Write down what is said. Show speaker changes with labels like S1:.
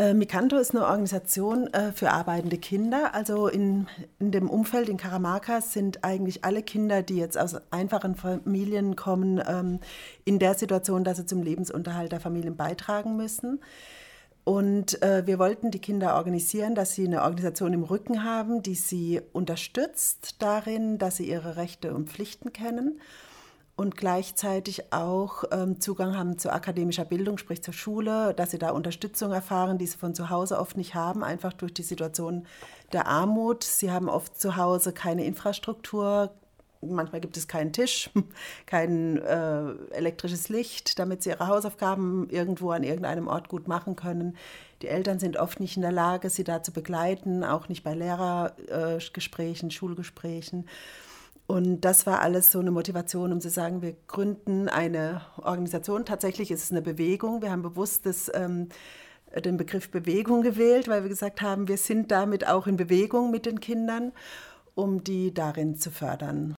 S1: Mikanto ist eine Organisation für arbeitende Kinder. Also in dem Umfeld in Karamarka sind eigentlich alle Kinder, die jetzt aus einfachen Familien kommen, in der Situation, dass sie zum Lebensunterhalt der Familien beitragen müssen. Und wir wollten die Kinder organisieren, dass sie eine Organisation im Rücken haben, die sie unterstützt darin, dass sie ihre Rechte und Pflichten kennen und gleichzeitig auch Zugang haben zu akademischer Bildung, sprich zur Schule, dass sie da Unterstützung erfahren, die sie von zu Hause oft nicht haben, einfach durch die Situation der Armut. Sie haben oft zu Hause keine Infrastruktur, manchmal gibt es keinen Tisch, kein elektrisches Licht, damit sie ihre Hausaufgaben irgendwo an irgendeinem Ort gut machen können. Die Eltern sind oft nicht in der Lage, sie da zu begleiten, auch nicht bei Lehrergesprächen, Schulgesprächen. Und das war alles so eine Motivation, um zu sagen, wir gründen eine Organisation. Tatsächlich ist es eine Bewegung. Wir haben bewusst den Begriff Bewegung gewählt, weil wir gesagt haben, wir sind damit auch in Bewegung mit den Kindern, um die darin zu fördern.